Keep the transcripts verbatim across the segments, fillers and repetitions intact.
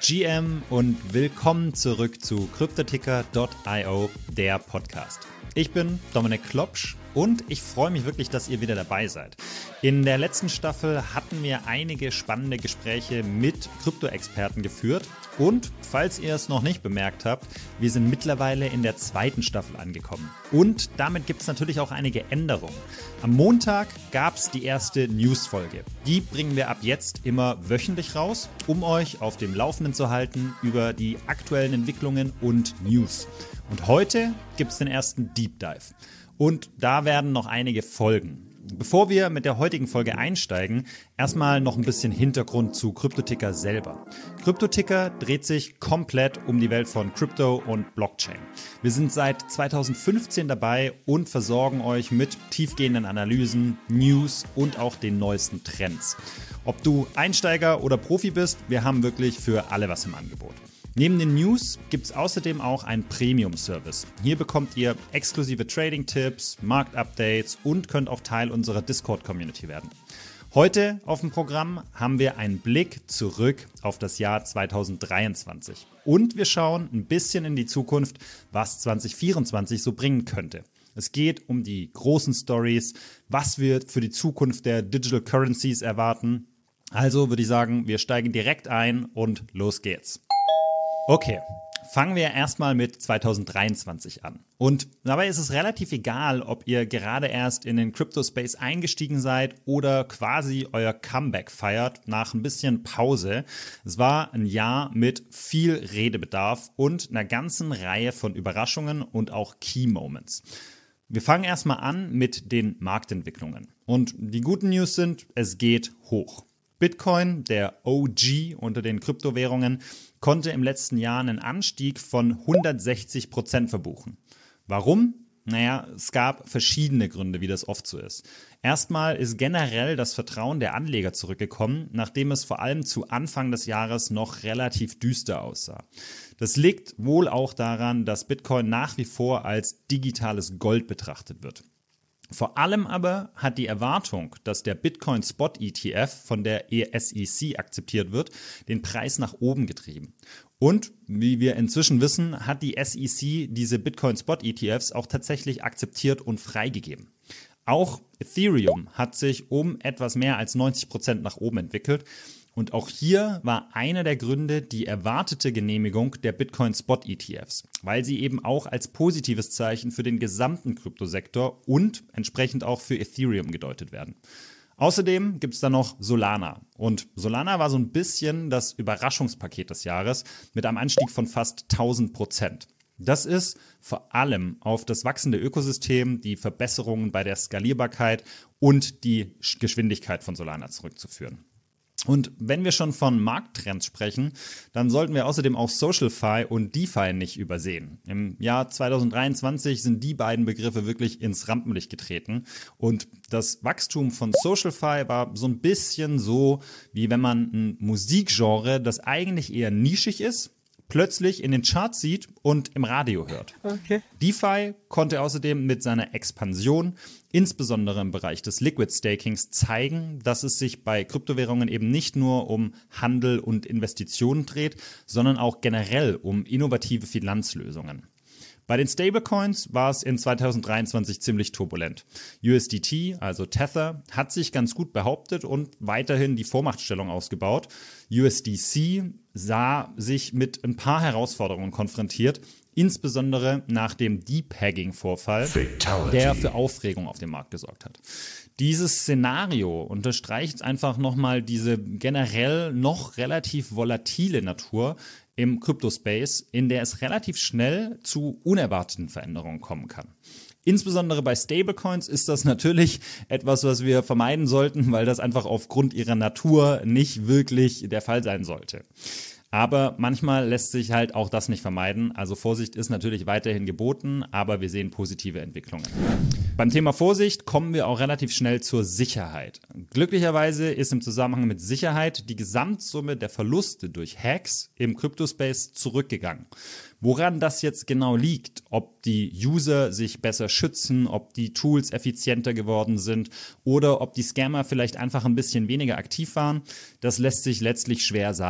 G M und willkommen zurück zu Kryptoticker Punkt io, der Podcast. Ich bin Dominik Klopsch und ich freue mich wirklich, dass ihr wieder dabei seid. In der letzten Staffel hatten wir einige spannende Gespräche mit Krypto-Experten geführt und, falls ihr es noch nicht bemerkt habt, wir sind mittlerweile in der zweiten Staffel angekommen. Und damit gibt es natürlich auch einige Änderungen. Am Montag gab es die erste News-Folge. Die bringen wir ab jetzt immer wöchentlich raus, um euch auf dem Laufenden zu halten über die aktuellen Entwicklungen und News. Und heute gibt es den ersten Deep Dive. Und da werden noch einige folgen. Bevor wir mit der heutigen Folge einsteigen, erstmal noch ein bisschen Hintergrund zu Kryptoticker selber. Kryptoticker dreht sich komplett um die Welt von Krypto und Blockchain. Wir sind seit zweitausendfünfzehn dabei und versorgen euch mit tiefgehenden Analysen, News und auch den neuesten Trends. Ob du Einsteiger oder Profi bist, wir haben wirklich für alle was im Angebot. Neben den News gibt es außerdem auch einen Premium-Service. Hier bekommt ihr exklusive Trading-Tipps, Marktupdates und könnt auch Teil unserer Discord-Community werden. Heute auf dem Programm haben wir einen Blick zurück auf das Jahr zweitausenddreiundzwanzig. Und wir schauen ein bisschen in die Zukunft, was zwanzig vierundzwanzig so bringen könnte. Es geht um die großen Stories, was wir für die Zukunft der Digital Currencies erwarten. Also würde ich sagen, wir steigen direkt ein und los geht's. Okay, fangen wir erstmal mit zweitausenddreiundzwanzig an. Und dabei ist es relativ egal, ob ihr gerade erst in den Crypto-Space eingestiegen seid oder quasi euer Comeback feiert nach ein bisschen Pause. Es war ein Jahr mit viel Redebedarf und einer ganzen Reihe von Überraschungen und auch Key Moments. Wir fangen erstmal an mit den Marktentwicklungen. Und die guten News sind, es geht hoch. Bitcoin, der O G unter den Kryptowährungen, konnte im letzten Jahr einen Anstieg von hundertsechzig Prozent verbuchen. Warum? Naja, es gab verschiedene Gründe, wie das oft so ist. Erstmal ist generell das Vertrauen der Anleger zurückgekommen, nachdem es vor allem zu Anfang des Jahres noch relativ düster aussah. Das liegt wohl auch daran, dass Bitcoin nach wie vor als digitales Gold betrachtet wird. Vor allem aber hat die Erwartung, dass der Bitcoin Spot E T F von der S E C akzeptiert wird, den Preis nach oben getrieben. Und wie wir inzwischen wissen, hat die S E C diese Bitcoin Spot E T Fs auch tatsächlich akzeptiert und freigegeben. Auch Ethereum hat sich um etwas mehr als neunzig Prozent nach oben entwickelt. Und auch hier war einer der Gründe die erwartete Genehmigung der Bitcoin Spot E T Fs, weil sie eben auch als positives Zeichen für den gesamten Kryptosektor und entsprechend auch für Ethereum gedeutet werden. Außerdem gibt es da noch Solana. Und Solana war so ein bisschen das Überraschungspaket des Jahres mit einem Anstieg von fast tausend Prozent. Das ist vor allem auf das wachsende Ökosystem, die Verbesserungen bei der Skalierbarkeit und die Geschwindigkeit von Solana zurückzuführen. Und wenn wir schon von Markttrends sprechen, dann sollten wir außerdem auch SocialFi und DeFi nicht übersehen. Im Jahr zweitausenddreiundzwanzig sind die beiden Begriffe wirklich ins Rampenlicht getreten. Und das Wachstum von SocialFi war so ein bisschen so, wie wenn man ein Musikgenre, das eigentlich eher nischig ist, plötzlich in den Charts sieht und im Radio hört. Okay. DeFi konnte außerdem mit seiner Expansion, insbesondere im Bereich des Liquid Stakings, zeigen, dass es sich bei Kryptowährungen eben nicht nur um Handel und Investitionen dreht, sondern auch generell um innovative Finanzlösungen. Bei den Stablecoins war es in zweitausenddreiundzwanzig ziemlich turbulent. U S D T, also Tether, hat sich ganz gut behauptet und weiterhin die Vormachtstellung ausgebaut. U S D C sah sich mit ein paar Herausforderungen konfrontiert, insbesondere nach dem Depegging-Vorfall, der für Aufregung auf dem Markt gesorgt hat. Dieses Szenario unterstreicht einfach nochmal diese generell noch relativ volatile Natur im Crypto-Space, in der es relativ schnell zu unerwarteten Veränderungen kommen kann. Insbesondere bei Stablecoins ist das natürlich etwas, was wir vermeiden sollten, weil das einfach aufgrund ihrer Natur nicht wirklich der Fall sein sollte. Aber manchmal lässt sich halt auch das nicht vermeiden. Also Vorsicht ist natürlich weiterhin geboten, aber wir sehen positive Entwicklungen. Beim Thema Vorsicht kommen wir auch relativ schnell zur Sicherheit. Glücklicherweise ist im Zusammenhang mit Sicherheit die Gesamtsumme der Verluste durch Hacks im Cryptospace zurückgegangen. Woran das jetzt genau liegt, ob die User sich besser schützen, ob die Tools effizienter geworden sind oder ob die Scammer vielleicht einfach ein bisschen weniger aktiv waren, das lässt sich letztlich schwer sagen.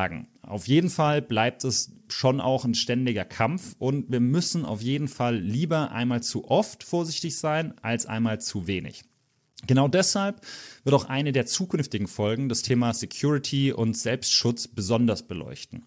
Auf jeden Fall bleibt es schon auch ein ständiger Kampf und wir müssen auf jeden Fall lieber einmal zu oft vorsichtig sein, als einmal zu wenig. Genau deshalb wird auch eine der zukünftigen Folgen das Thema Security und Selbstschutz besonders beleuchten.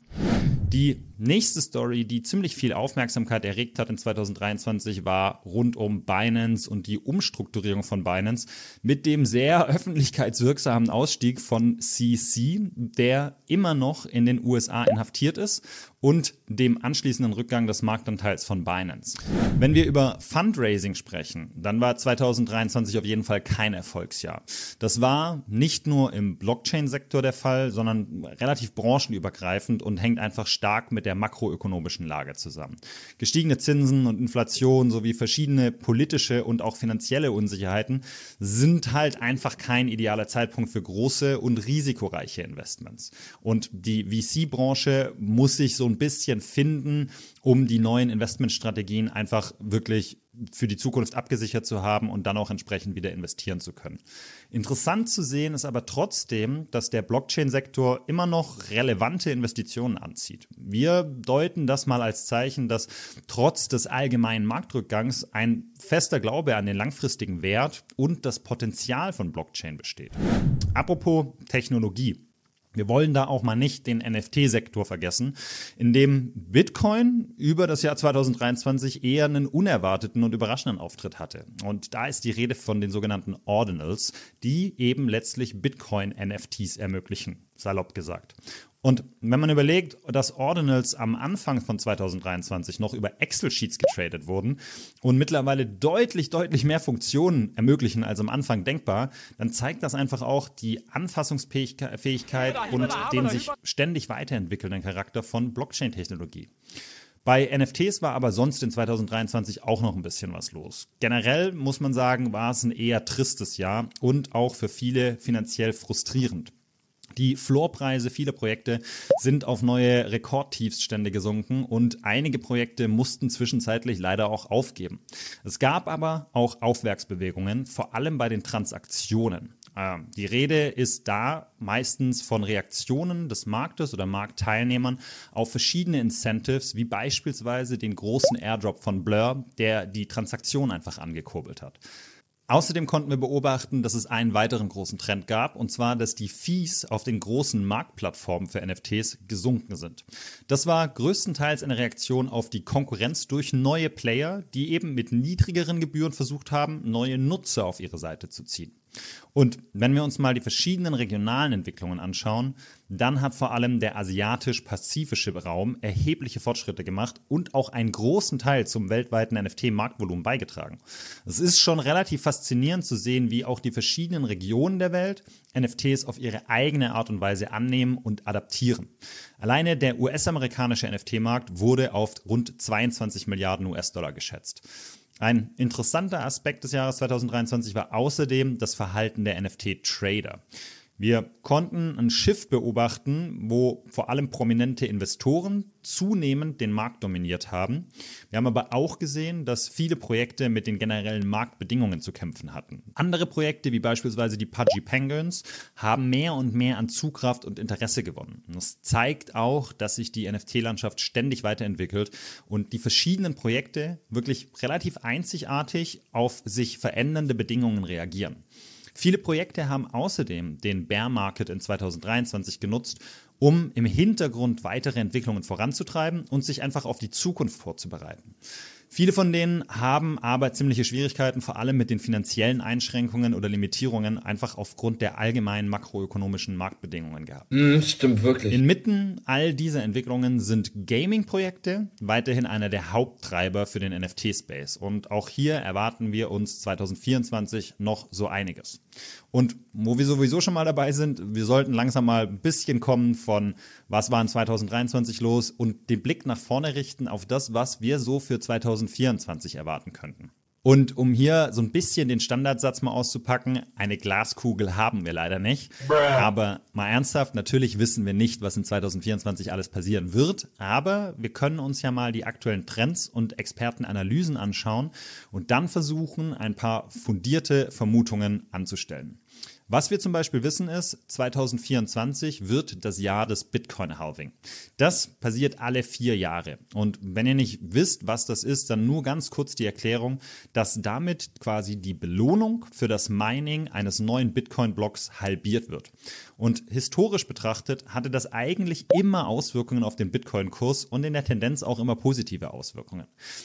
Die nächste Story, die ziemlich viel Aufmerksamkeit erregt hat in zwanzig dreiundzwanzig, war rund um Binance und die Umstrukturierung von Binance mit dem sehr öffentlichkeitswirksamen Ausstieg von C C, der immer noch in den U S A inhaftiert ist, und dem anschließenden Rückgang des Marktanteils von Binance. Wenn wir über Fundraising sprechen, dann war zwanzig dreiundzwanzig auf jeden Fall kein Erfolgsjahr. Das war nicht nur im Blockchain-Sektor der Fall, sondern relativ branchenübergreifend und hängt einfach stark mit der makroökonomischen Lage zusammen. Gestiegene Zinsen und Inflation sowie verschiedene politische und auch finanzielle Unsicherheiten sind halt einfach kein idealer Zeitpunkt für große und risikoreiche Investments. Und die V C-Branche muss sich so ein bisschen finden, um die neuen Investmentstrategien einfach wirklich für die Zukunft abgesichert zu haben und dann auch entsprechend wieder investieren zu können. Interessant zu sehen ist aber trotzdem, dass der Blockchain-Sektor immer noch relevante Investitionen anzieht. Wir deuten das mal als Zeichen, dass trotz des allgemeinen Marktrückgangs ein fester Glaube an den langfristigen Wert und das Potenzial von Blockchain besteht. Apropos Technologie. Wir wollen da auch mal nicht den N F T-Sektor vergessen, in dem Bitcoin über das Jahr zwanzig dreiundzwanzig eher einen unerwarteten und überraschenden Auftritt hatte. Und da ist die Rede von den sogenannten Ordinals, die eben letztlich Bitcoin-N F Ts ermöglichen, salopp gesagt. Und wenn man überlegt, dass Ordinals am Anfang von zwanzig dreiundzwanzig noch über Excel-Sheets getradet wurden und mittlerweile deutlich, deutlich mehr Funktionen ermöglichen als am Anfang denkbar, dann zeigt das einfach auch die Anfassungsfähigkeit und den sich ständig weiterentwickelnden Charakter von Blockchain-Technologie. Bei N F Ts war aber sonst in zwanzig dreiundzwanzig auch noch ein bisschen was los. Generell muss man sagen, war es ein eher tristes Jahr und auch für viele finanziell frustrierend. Die Floorpreise vieler Projekte sind auf neue Rekordtiefststände gesunken und einige Projekte mussten zwischenzeitlich leider auch aufgeben. Es gab aber auch Aufwärtsbewegungen, vor allem bei den Transaktionen. Die Rede ist da meistens von Reaktionen des Marktes oder Marktteilnehmern auf verschiedene Incentives, wie beispielsweise den großen Airdrop von Blur, der die Transaktion einfach angekurbelt hat. Außerdem konnten wir beobachten, dass es einen weiteren großen Trend gab, und zwar, dass die Fees auf den großen Marktplattformen für N F Ts gesunken sind. Das war größtenteils eine Reaktion auf die Konkurrenz durch neue Player, die eben mit niedrigeren Gebühren versucht haben, neue Nutzer auf ihre Seite zu ziehen. Und wenn wir uns mal die verschiedenen regionalen Entwicklungen anschauen, dann hat vor allem der asiatisch-pazifische Raum erhebliche Fortschritte gemacht und auch einen großen Teil zum weltweiten N F T-Marktvolumen beigetragen. Es ist schon relativ faszinierend zu sehen, wie auch die verschiedenen Regionen der Welt N F Ts auf ihre eigene Art und Weise annehmen und adaptieren. Alleine der U S-amerikanische N F T-Markt wurde auf rund zweiundzwanzig Milliarden U S-Dollar geschätzt. Ein interessanter Aspekt des Jahres zwanzig dreiundzwanzig war außerdem das Verhalten der N F T-Trader. Wir konnten ein Shift beobachten, wo vor allem prominente Investoren zunehmend den Markt dominiert haben. Wir haben aber auch gesehen, dass viele Projekte mit den generellen Marktbedingungen zu kämpfen hatten. Andere Projekte, wie beispielsweise die Pudgy Penguins, haben mehr und mehr an Zugkraft und Interesse gewonnen. Das zeigt auch, dass sich die N F T-Landschaft ständig weiterentwickelt und die verschiedenen Projekte wirklich relativ einzigartig auf sich verändernde Bedingungen reagieren. Viele Projekte haben außerdem den Bear Market in zwanzig dreiundzwanzig genutzt, um im Hintergrund weitere Entwicklungen voranzutreiben und sich einfach auf die Zukunft vorzubereiten. Viele von denen haben aber ziemliche Schwierigkeiten, vor allem mit den finanziellen Einschränkungen oder Limitierungen, einfach aufgrund der allgemeinen makroökonomischen Marktbedingungen gehabt. Mm, stimmt wirklich. Inmitten all dieser Entwicklungen sind Gaming-Projekte weiterhin einer der Haupttreiber für den N F T-Space. Und auch hier erwarten wir uns zwanzig vierundzwanzig noch so einiges. Und wo wir sowieso schon mal dabei sind, wir sollten langsam mal ein bisschen kommen von, was war in zwanzig dreiundzwanzig los, und den Blick nach vorne richten auf das, was wir so für zwanzig vierundzwanzig erwarten könnten. Und um hier so ein bisschen den Standardsatz mal auszupacken, eine Glaskugel haben wir leider nicht. Aber mal ernsthaft, natürlich wissen wir nicht, was in zwanzig vierundzwanzig alles passieren wird. Aber wir können uns ja mal die aktuellen Trends und Expertenanalysen anschauen und dann versuchen, ein paar fundierte Vermutungen anzustellen. Was wir zum Beispiel wissen ist, zwanzig vierundzwanzig wird das Jahr des Bitcoin-Halving. Das passiert alle vier Jahre. Und wenn ihr nicht wisst, was das ist, dann nur ganz kurz die Erklärung, dass damit quasi die Belohnung für das Mining eines neuen Bitcoin-Blocks halbiert wird. Und historisch betrachtet hatte das eigentlich immer Auswirkungen auf den Bitcoin-Kurs und in der Tendenz auch immer positive Auswirkungen.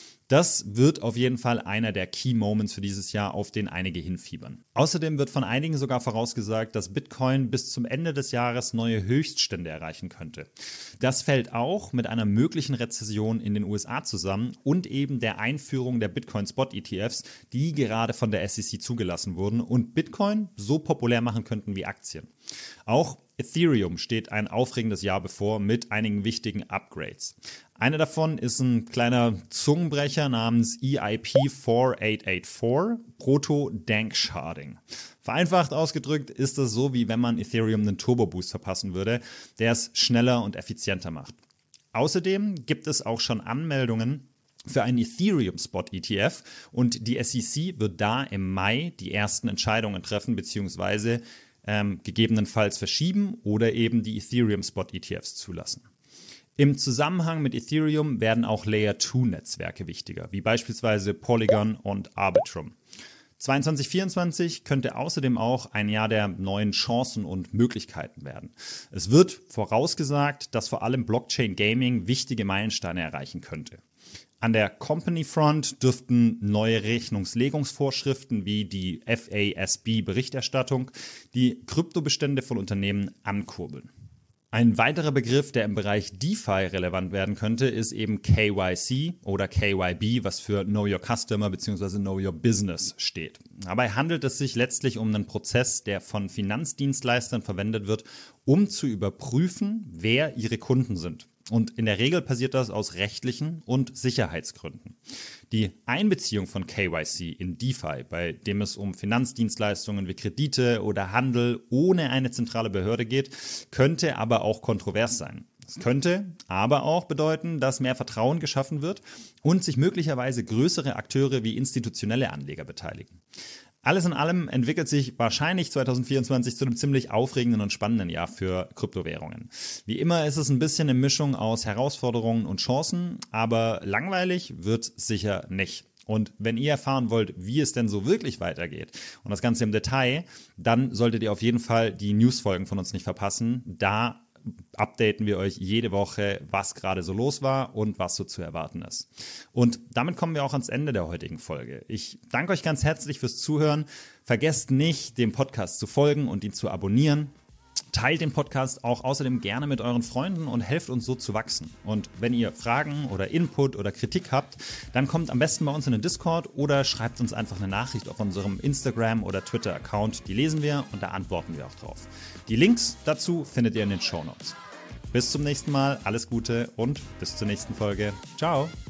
Das wird auf jeden Fall einer der Key Moments für dieses Jahr, auf den einige hinfiebern. Außerdem wird von einigen sogar vorausgesagt, dass Bitcoin bis zum Ende des Jahres neue Höchststände erreichen könnte. Das fällt auch mit einer möglichen Rezession in den U S A zusammen und eben der Einführung der Bitcoin-Spot-E T Fs, die gerade von der S E C zugelassen wurden und Bitcoin so populär machen könnten wie Aktien. Auch Ethereum steht ein aufregendes Jahr bevor mit einigen wichtigen Upgrades. Einer davon ist ein kleiner Zungenbrecher namens E I P achthundertvierundachtzig, Proto-Danksharding. Vereinfacht ausgedrückt ist es so, wie wenn man Ethereum einen Turbo-Boost verpassen würde, der es schneller und effizienter macht. Außerdem gibt es auch schon Anmeldungen für einen Ethereum-Spot-E T F und die S E C wird da im Mai die ersten Entscheidungen treffen bzw. Ähm, gegebenenfalls verschieben oder eben die Ethereum-Spot-E T Fs zulassen. Im Zusammenhang mit Ethereum werden auch Layer zwei Netzwerke wichtiger, wie beispielsweise Polygon und Arbitrum. zwanzig vierundzwanzig könnte außerdem auch ein Jahr der neuen Chancen und Möglichkeiten werden. Es wird vorausgesagt, dass vor allem Blockchain Gaming wichtige Meilensteine erreichen könnte. An der Company Front dürften neue Rechnungslegungsvorschriften wie die F A S B-Berichterstattung die Kryptobestände von Unternehmen ankurbeln. Ein weiterer Begriff, der im Bereich DeFi relevant werden könnte, ist eben K Y C oder K Y B, was für Know Your Customer bzw. Know Your Business steht. Dabei handelt es sich letztlich um einen Prozess, der von Finanzdienstleistern verwendet wird, um zu überprüfen, wer ihre Kunden sind. Und in der Regel passiert das aus rechtlichen und Sicherheitsgründen. Die Einbeziehung von K Y C in DeFi, bei dem es um Finanzdienstleistungen wie Kredite oder Handel ohne eine zentrale Behörde geht, könnte aber auch kontrovers sein. Es könnte aber auch bedeuten, dass mehr Vertrauen geschaffen wird und sich möglicherweise größere Akteure wie institutionelle Anleger beteiligen. Alles in allem entwickelt sich wahrscheinlich zwanzig vierundzwanzig zu einem ziemlich aufregenden und spannenden Jahr für Kryptowährungen. Wie immer ist es ein bisschen eine Mischung aus Herausforderungen und Chancen, aber langweilig wird sicher nicht. Und wenn ihr erfahren wollt, wie es denn so wirklich weitergeht und das Ganze im Detail, dann solltet ihr auf jeden Fall die Newsfolgen von uns nicht verpassen. Da updaten wir euch jede Woche, was gerade so los war und was so zu erwarten ist. Und damit kommen wir auch ans Ende der heutigen Folge. Ich danke euch ganz herzlich fürs Zuhören. Vergesst nicht, dem Podcast zu folgen und ihn zu abonnieren. Teilt den Podcast auch außerdem gerne mit euren Freunden und helft uns so zu wachsen. Und wenn ihr Fragen oder Input oder Kritik habt, dann kommt am besten bei uns in den Discord oder schreibt uns einfach eine Nachricht auf unserem Instagram- oder Twitter-Account. Die lesen wir und da antworten wir auch drauf. Die Links dazu findet ihr in den Shownotes. Bis zum nächsten Mal, alles Gute und bis zur nächsten Folge. Ciao!